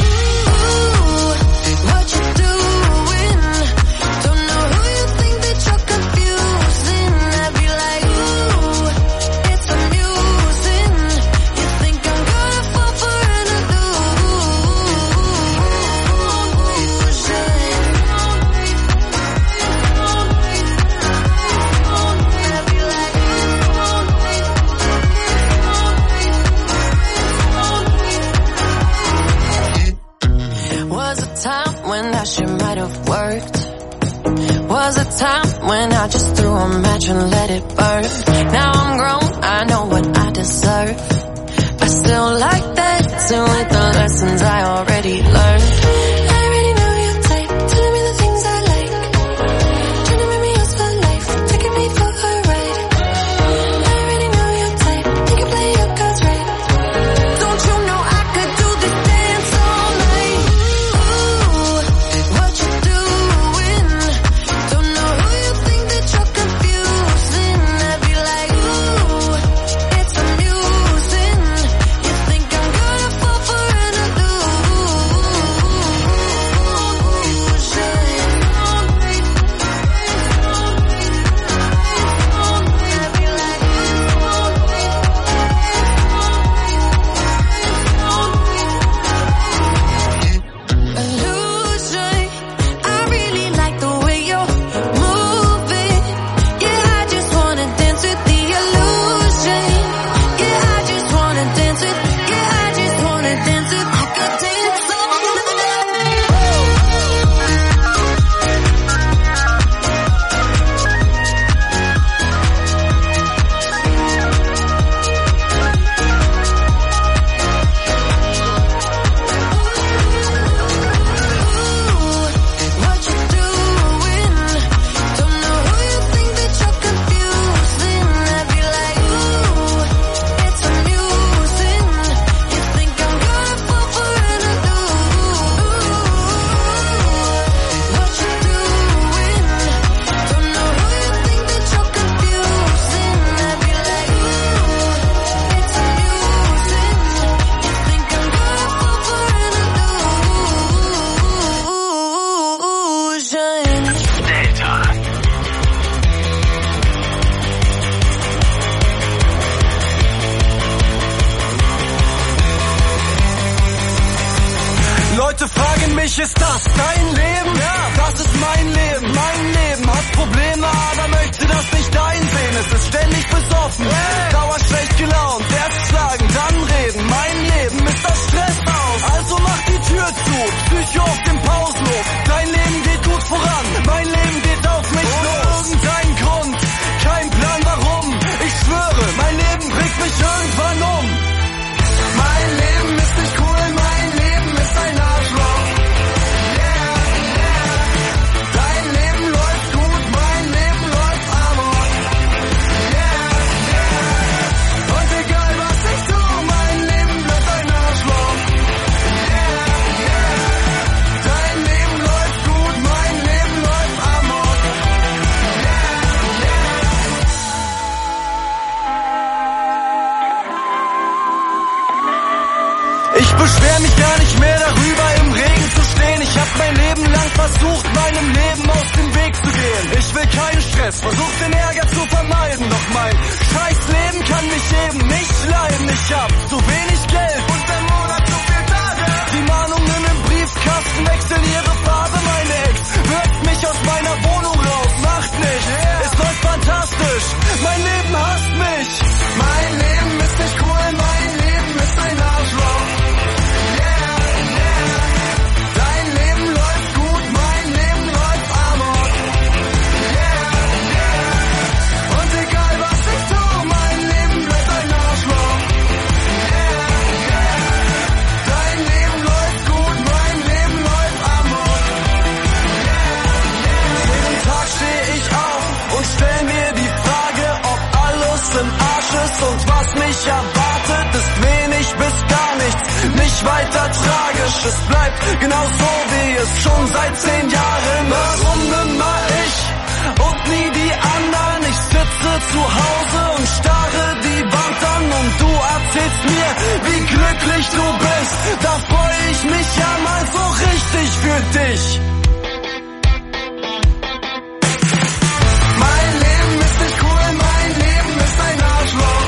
Ooh, what you doing? Don't know who you think that you're confusing. I'd be like, ooh, it's amusing. You think I'm gonna fall for an illusion? Was a time when that shit might have worked. Was a time when I just threw a match and let it burn. Now I'm grown, I know what I deserve. I still like that, too, with the lessons I already learned. I already know your type, telling me the things I like. Trying to make me yours for life, taking me for a ride. I already know your type, you can play your cards right. Don't you know I could do this dance all night? Ooh, what you doing? Don't know who you think that you're confusing. I'd be like, ooh, it's amusing. You think I'm gonna fall for an illusion? Leute fragen mich, ist das dein Leben? Ja, das ist mein Leben. Mein Leben hat Probleme, aber möchte das nicht einsehen. Es ist ständig besoffen, hey. Dauer schlecht gelaunt. Erst schlagen, dann reden. Mein Leben ist aus Stress aus. Also mach die Tür zu. Psycho auf dem Pausenhof. Dein Leben geht gut voran. Mein Leben geht auf mich los. Irgendein Grund, kein Plan warum. Ich schwöre, mein Leben bringt mich irgendwann um. Mein Leben ist nicht cool, mein Leben ist ein Arschloch. Yeah, yeah. Dein Leben läuft gut, mein Leben läuft amok. Yeah, yeah. Und egal was ich tue, mein Leben bleibt ein Arschloch. Yeah, yeah. Dein Leben läuft gut, mein Leben läuft amok. Yeah, yeah. Ich beschwer mich gar nicht mehr darüber, im Regen zu stehen. Ich hab mein Leben lang versucht, meinem Leben aus dem Weg zu gehen. Ich will keinen Stress, versuch den Ärger zu vermeiden. Doch mein scheiß Leben kann mich eben nicht leiden. Ich hab zu wenig Geld und der Monat zu viel Tage. Die Mahnungen im Briefkasten wechseln ihre Farbe. Meine Ex wirft mich aus meiner Wohnung raus, macht nicht. Es läuft fantastisch, mein Leben hasst mich. Mein Leben ist nicht cool, mein Leben ist ein Arschloch. Und was mich erwartet, ist wenig bis gar nichts, nicht weiter tragisch. Es bleibt genau so, wie es schon seit zehn Jahren ist. Warum immer ich und nie die anderen? Ich sitze zu Hause und starre die Wand an und du erzählst mir, wie glücklich du bist. Da freue ich mich ja mal so richtig für dich. Mein Leben ist nicht cool, mein Leben ist ein Arschloch.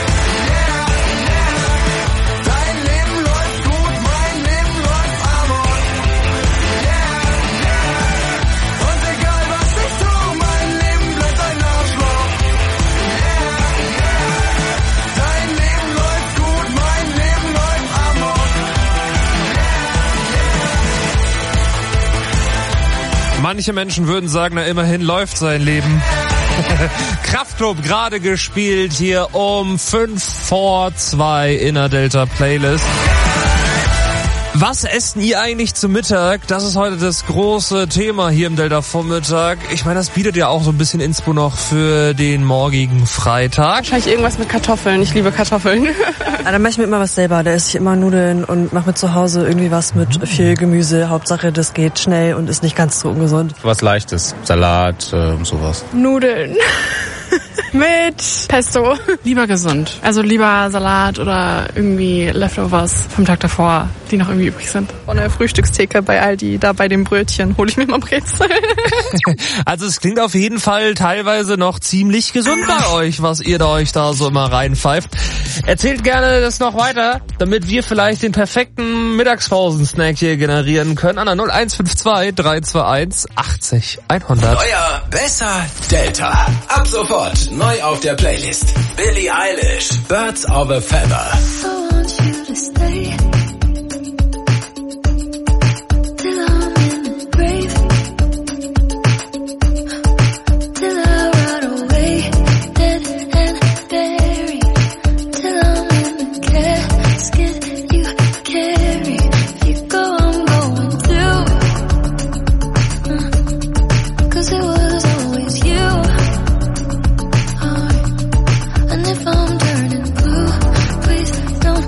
Manche Menschen würden sagen, na immerhin läuft sein Leben. Kraftklub gerade gespielt hier um fünf vor zwei in der Delta Playlist. Was essen ihr eigentlich zum Mittag? Das ist heute das große Thema hier im Delta Vormittag. Ich meine, das bietet ja auch so ein bisschen Inspo noch für den morgigen Freitag. Wahrscheinlich irgendwas mit Kartoffeln. Ich liebe Kartoffeln. Ja, dann mache ich mir immer was selber. Da esse ich immer Nudeln und mache mir zu Hause irgendwie was mit viel Gemüse. Hauptsache, das geht schnell und ist nicht ganz so ungesund. Was Leichtes. Salat, äh, sowas. Nudeln. Mit Pesto. Lieber gesund. Also lieber Salat oder irgendwie Leftovers vom Tag davor, die noch irgendwie übrig sind. Von der Frühstückstheke bei Aldi, da bei dem Brötchen, hole ich mir mal Brezel. Also es klingt auf jeden Fall teilweise noch ziemlich gesund bei euch, was ihr da euch da so immer reinpfeift. Erzählt gerne das noch weiter, damit wir vielleicht den perfekten Mittagspausen-Snack hier generieren können. An der null eins fünf zwei drei zwei eins achtzig hundert. Neuer, besser, Delta. Ab sofort neu auf der Playlist. Billie Eilish, Birds of a Feather. If I'm turning blue, please don't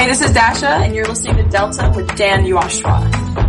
Hey, this is Dasha, and you're listening to Delta with Dan Joshua.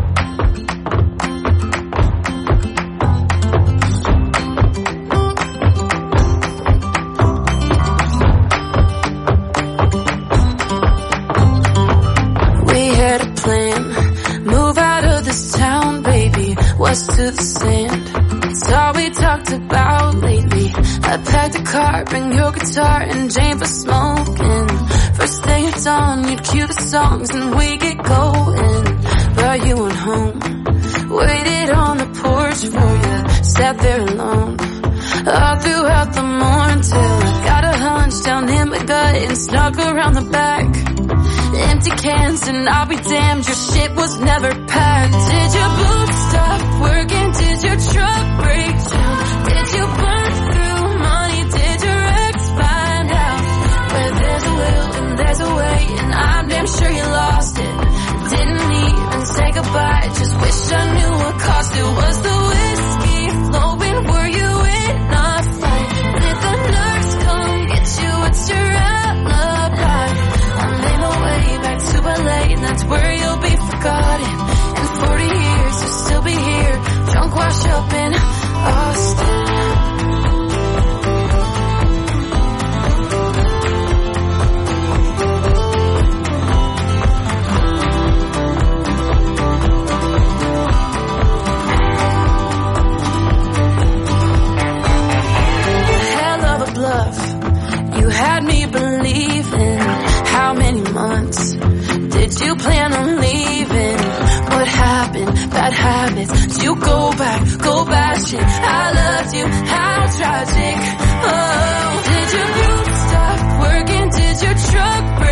We had a plan, move out of this town, baby, west to the sand. It's all we talked about lately. I packed a car, bring your guitar and Jane for smoking. First thing at dawn, you'd cue the songs and we get going. But you went home, waited on the porch for you, sat there alone all throughout the morning till I got a hunch down in my gut and snuck around the back. Empty cans and I'll be damned, your shit was never packed. Did your boots stop working? Did your truck break down? Did you burn through money? Did your ex find out? Where there's a will and there's a way, and I'm damn sure you lost it. Didn't even say goodbye, just wish I knew what cost it. Was the whiskey flowing? Were you in a fight? Did the nurse come get you? What's your alibi? I made my way back to L A, and that's where you'll be forgotten. In forty years you'll still be here, drunk, washed up in Austin. Hell of a bluff, you had me believing. How many months did you plan on leaving? What happened? Bad habits. Did you go back, go bashing? I loved you, how tragic. Oh, did your boots stop working? Did your truck break?